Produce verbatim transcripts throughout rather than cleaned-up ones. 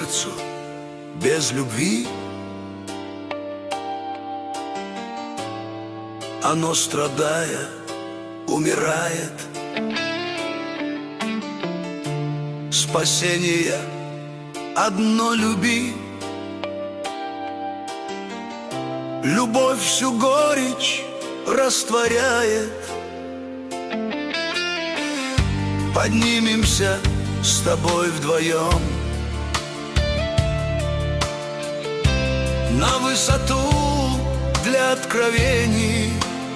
сердцу без любви, оно, страдая, умирает. Спасение одно — люби. Любовь всю горечь растворяет. Поднимемся с тобой вдвоем на высоту для откровений.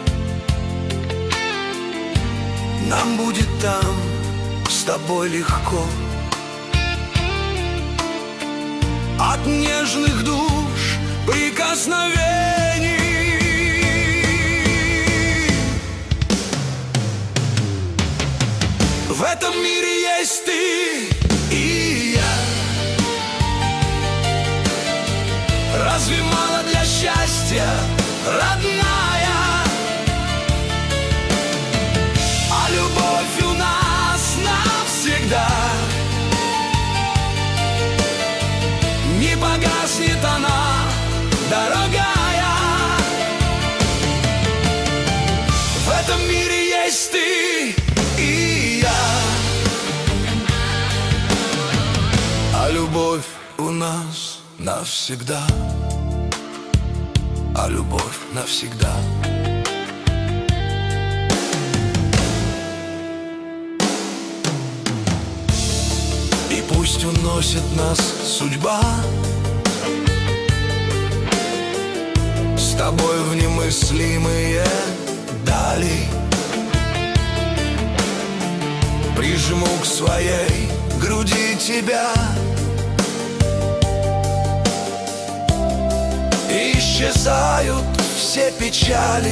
Нам будет там с тобой легко. От нежных душ прикосновений. В этом мире есть ты и я. Разве мало для счастья, родная? А любовь у нас навсегда. Не погаснет она, дорогая. В этом мире есть ты и я. А любовь у нас навсегда. А любовь навсегда. И пусть уносит нас судьба с тобой в немыслимые дали. Прижму к своей груди тебя. Исчезают все печали,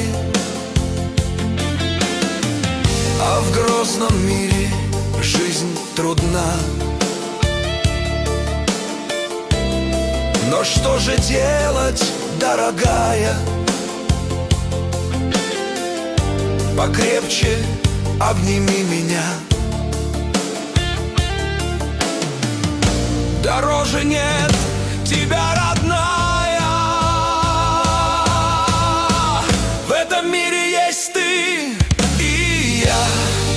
а в грозном мире жизнь трудна. Но что же делать, дорогая? Покрепче обними меня. Дороже нет тебя, родная. В этом мире есть ты и я.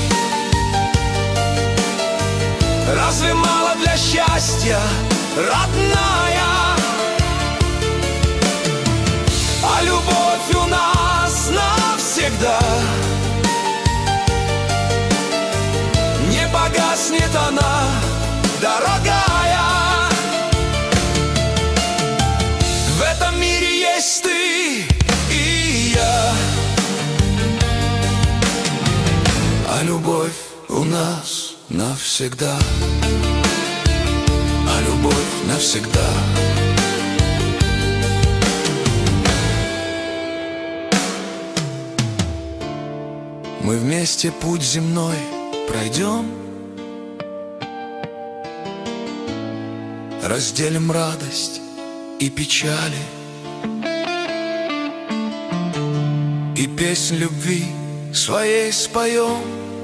Разве мало для счастья, родная? А любовь у нас навсегда. Не погаснет она, дорогая. В этом мире есть ты и я. А любовь у нас навсегда. А любовь навсегда. Мы вместе путь земной пройдем, разделим радость и печали, и песнь любви своей споем.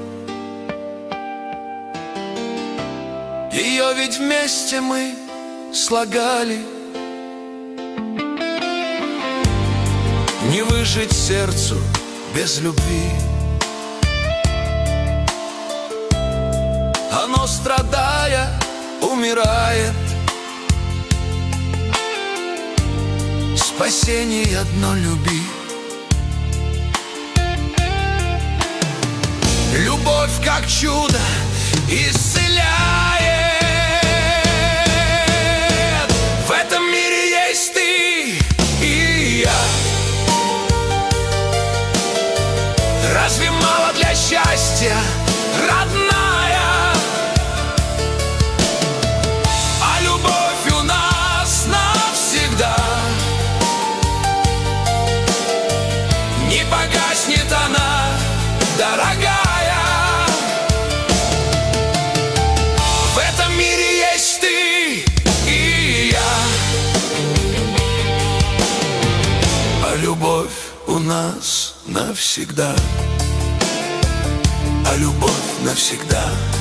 Ее ведь вместе мы слагали. Не выжить сердцу без любви. Оно, страдая, умирает. Спасение одно — люби. Любовь как чудо исцеляет. В этом мире есть ты и я. Разве мало для счастья, родная? А любовь у нас навсегда. Не погаснет она, дорогая. В этом мире есть ты и я. А любовь у нас навсегда. А любовь навсегда.